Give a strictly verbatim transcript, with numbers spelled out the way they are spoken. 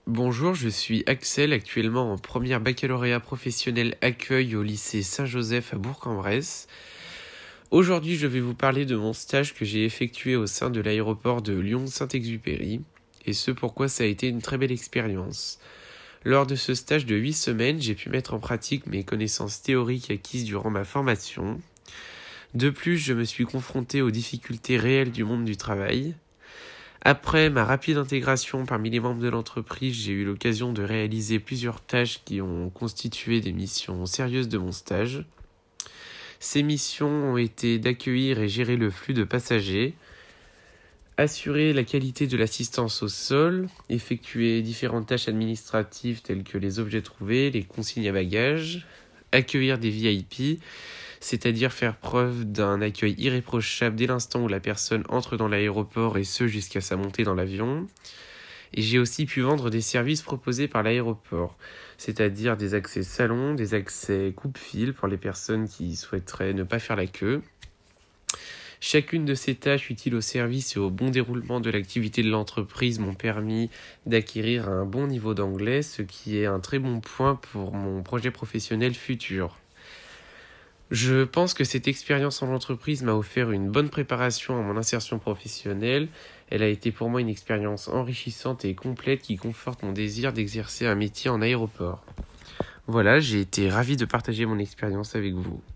Bonjour, je suis Axel, actuellement en première baccalauréat professionnel accueil au lycée Saint-Joseph à Bourg-en-Bresse. Aujourd'hui, je vais vous parler de mon stage que j'ai effectué au sein de l'aéroport de Lyon-Saint-Exupéry, et ce pourquoi ça a été une très belle expérience. Lors de ce stage de huit semaines, j'ai pu mettre en pratique mes connaissances théoriques acquises durant ma formation. De plus, je me suis confronté aux difficultés réelles du monde du travail. Après ma rapide intégration parmi les membres de l'entreprise, j'ai eu l'occasion de réaliser plusieurs tâches qui ont constitué des missions sérieuses de mon stage. Ces missions ont été d'accueillir et gérer le flux de passagers, assurer la qualité de l'assistance au sol, effectuer différentes tâches administratives telles que les objets trouvés, les consignes à bagages, accueillir des V I P, c'est-à-dire faire preuve d'un accueil irréprochable dès l'instant où la personne entre dans l'aéroport et ce jusqu'à sa montée dans l'avion. Et j'ai aussi pu vendre des services proposés par l'aéroport, c'est-à-dire des accès salon, des accès coupe-fil pour les personnes qui souhaiteraient ne pas faire la queue. Chacune de ces tâches utiles au service et au bon déroulement de l'activité de l'entreprise m'ont permis d'acquérir un bon niveau d'anglais, ce qui est un très bon point pour mon projet professionnel futur. Je pense que cette expérience en entreprise m'a offert une bonne préparation à mon insertion professionnelle. Elle a été pour moi une expérience enrichissante et complète qui conforte mon désir d'exercer un métier en aéroport. Voilà, j'ai été ravi de partager mon expérience avec vous.